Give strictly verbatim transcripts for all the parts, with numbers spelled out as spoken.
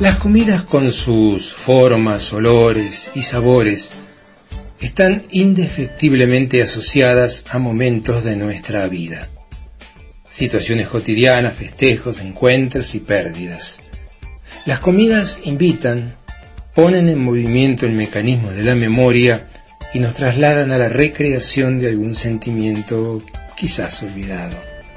Las comidas con sus formas, olores y sabores están indefectiblemente asociadas a momentos de nuestra vida. Situaciones cotidianas, festejos, encuentros y pérdidas. Las comidas invitan, ponen en movimiento el mecanismo de la memoria y nos trasladan a la recreación de algún sentimiento quizás olvidado.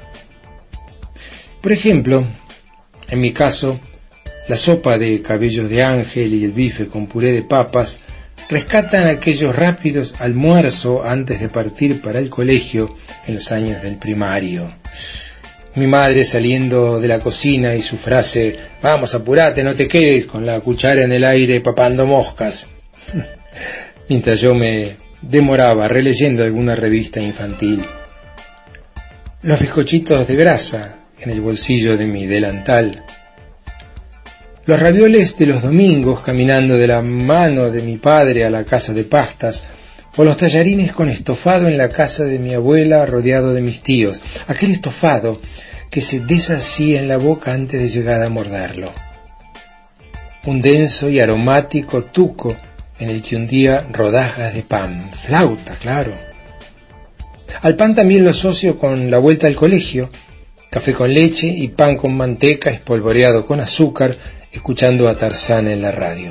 Por ejemplo, en mi caso, la sopa de cabellos de ángel y el bife con puré de papas rescatan aquellos rápidos almuerzos antes de partir para el colegio en los años del primario. Mi madre saliendo de la cocina y su frase, vamos, apurate, no te quedes con la cuchara en el aire papando moscas, mientras yo me demoraba releyendo alguna revista infantil. Los bizcochitos de grasa en el bolsillo de mi delantal. Los ravioles de los domingos caminando de la mano de mi padre a la casa de pastas, o los tallarines con estofado en la casa de mi abuela rodeado de mis tíos, aquel estofado que se deshacía en la boca antes de llegar a morderlo. Un denso y aromático tuco en el que hundía rodajas de pan, flauta, claro. Al pan también lo asocio con la vuelta al colegio, café con leche y pan con manteca espolvoreado con azúcar, escuchando a Tarzán en la radio.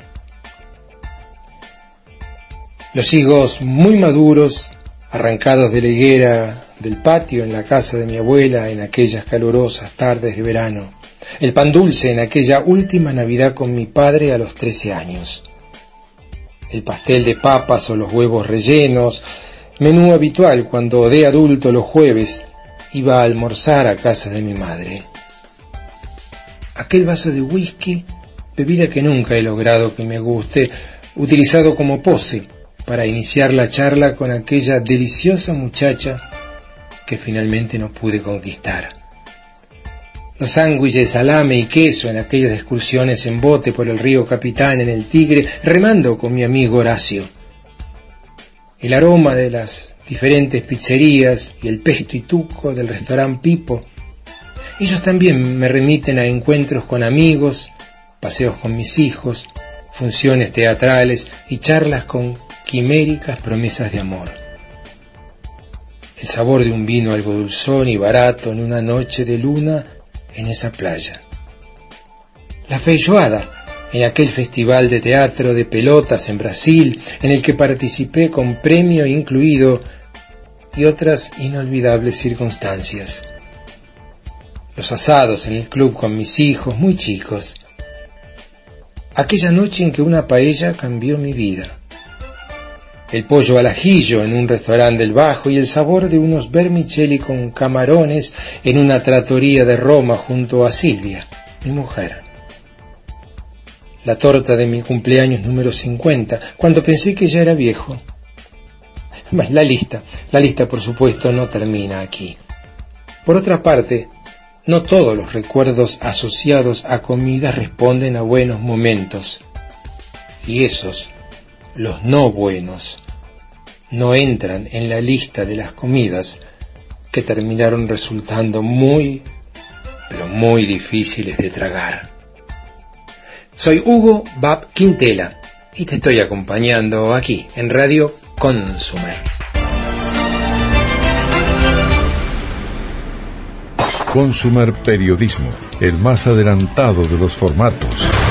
Los higos muy maduros, arrancados de la higuera del patio en la casa de mi abuela en aquellas calurosas tardes de verano. El pan dulce en aquella última Navidad con mi padre a los trece años. El pastel de papas o los huevos rellenos, menú habitual cuando de adulto los jueves iba a almorzar a casa de mi madre. Aquel vaso de whisky, bebida que nunca he logrado que me guste, utilizado como pose para iniciar la charla con aquella deliciosa muchacha que finalmente no pude conquistar. Los sándwiches, salame y queso en aquellas excursiones en bote por el río Capitán en el Tigre, remando con mi amigo Horacio. El aroma de las diferentes pizzerías y el pesto y tuco del restaurante Pipo. Ellos también me remiten a encuentros con amigos, paseos con mis hijos, funciones teatrales y charlas con quiméricas promesas de amor. El sabor de un vino algo dulzón y barato en una noche de luna en esa playa. La feijoada en aquel festival de teatro de pelotas en Brasil, en el que participé con premio incluido, y otras inolvidables circunstancias. Los asados en el club con mis hijos muy chicos. Aquella noche en que una paella cambió mi vida. El pollo al ajillo en un restaurante del Bajo y el sabor de unos vermicelli con camarones en una trattoria de Roma junto a Silvia, mi mujer. La torta de mi cumpleaños número cincuenta, cuando pensé que ya era viejo. La lista, la lista por supuesto no termina aquí. Por otra parte, no todos los recuerdos asociados a comida responden a buenos momentos. Y esos, los no buenos, no entran en la lista de las comidas que terminaron resultando muy, pero muy difíciles de tragar. Soy Hugo Bab Quintela y te estoy acompañando aquí en Radio Consumer. Consumer Periodismo, el más adelantado de los formatos.